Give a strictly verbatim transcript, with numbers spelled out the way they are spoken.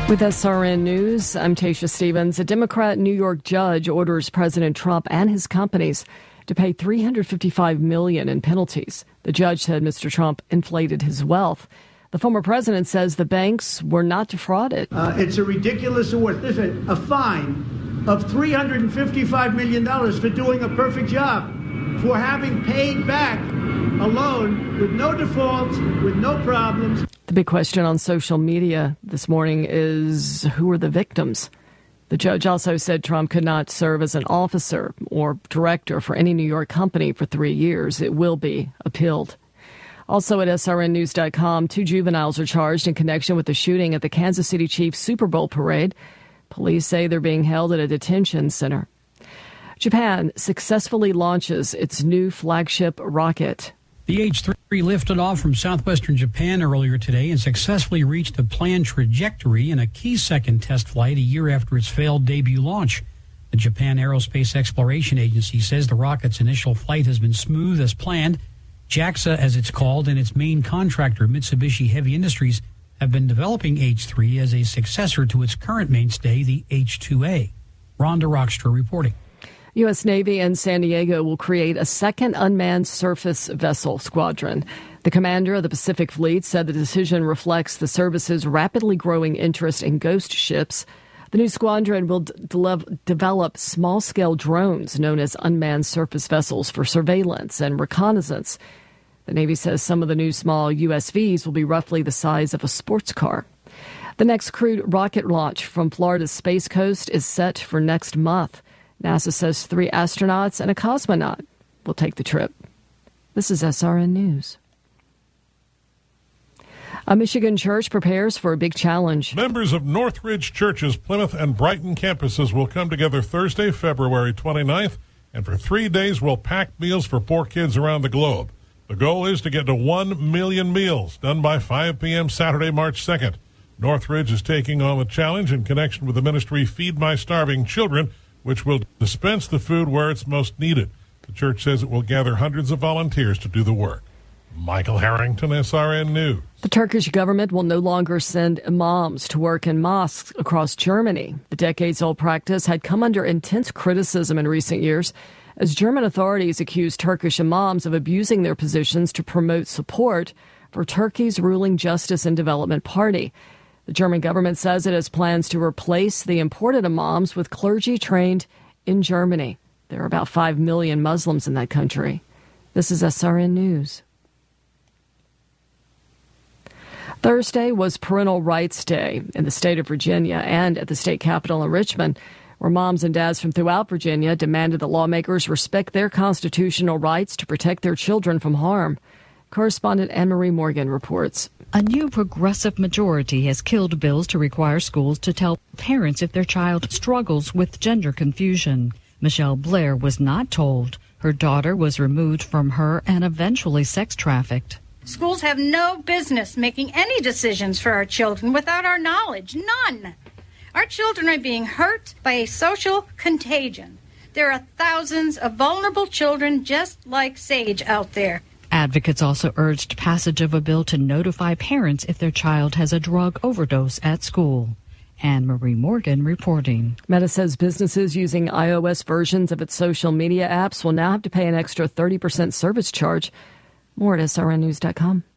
With S R N News, I'm Tasha Stevens. A Democrat New York judge orders President Trump and his companies to pay three hundred fifty-five million dollars in penalties. The judge said Mister Trump inflated his wealth. The former president says the banks were not defrauded. Uh, it's a ridiculous award. Listen, a fine of three hundred fifty-five million dollars for doing a perfect job, for having paid back a loan with no defaults, with no problems. The big question on social media this morning is, who are the victims? The judge also said Trump could not serve as an officer or director for any New York company for three years. It will be appealed. Also at S R N news dot com, two juveniles are charged in connection with the shooting at the Kansas City Chiefs Super Bowl parade. Police say they're being held at a detention center. Japan successfully launches its new flagship rocket. The H three lifted off from southwestern Japan earlier today and successfully reached a planned trajectory in a key second test flight a year after its failed debut launch. The Japan Aerospace Exploration Agency says the rocket's initial flight has been smooth as planned. JAXA, as it's called, and its main contractor, Mitsubishi Heavy Industries, have been developing H three as a successor to its current mainstay, the H two A. Rhonda Rockstra reporting. U S. Navy and San Diego will create a second unmanned surface vessel squadron. The commander of the Pacific Fleet said the decision reflects the service's rapidly growing interest in ghost ships. The new squadron will de- develop small-scale drones known as unmanned surface vessels for surveillance and reconnaissance. The Navy says some of the new small U S Vs will be roughly the size of a sports car. The next crewed rocket launch from Florida's Space Coast is set for next month. NASA says three astronauts and a cosmonaut will take the trip. This is S R N News. A Michigan church prepares for a big challenge. Members of Northridge Church's Plymouth and Brighton campuses will come together Thursday, February twenty-ninth, and for three days will pack meals for poor kids around the globe. The goal is to get to one million meals, done by five p.m. Saturday, March second. Northridge is taking on the challenge in connection with the ministry Feed My Starving Children, which will dispense the food where it's most needed. The church says it will gather hundreds of volunteers to do the work. Michael Harrington, S R N News. The Turkish government will no longer send imams to work in mosques across Germany. The decades-old practice had come under intense criticism in recent years as German authorities accused Turkish imams of abusing their positions to promote support for Turkey's ruling Justice and Development Party. The German government says it has plans to replace the imported imams with clergy trained in Germany. There are about five million Muslims in that country. This is S R N News. Thursday was Parental Rights Day in the state of Virginia and at the state capitol in Richmond, where moms and dads from throughout Virginia demanded that lawmakers respect their constitutional rights to protect their children from harm. Correspondent Anne-Marie Morgan reports. A new progressive majority has killed bills to require schools to tell parents if their child struggles with gender confusion. Michelle Blair was not told. Her daughter was removed from her and eventually sex trafficked. Schools have no business making any decisions for our children without our knowledge. None. Our children are being hurt by a social contagion. There are thousands of vulnerable children just like Sage out there. Advocates also urged passage of a bill to notify parents if their child has a drug overdose at school. Anne-Marie Morgan reporting. Meta says businesses using iOS versions of its social media apps will now have to pay an extra thirty percent service charge. More at S R N news dot com.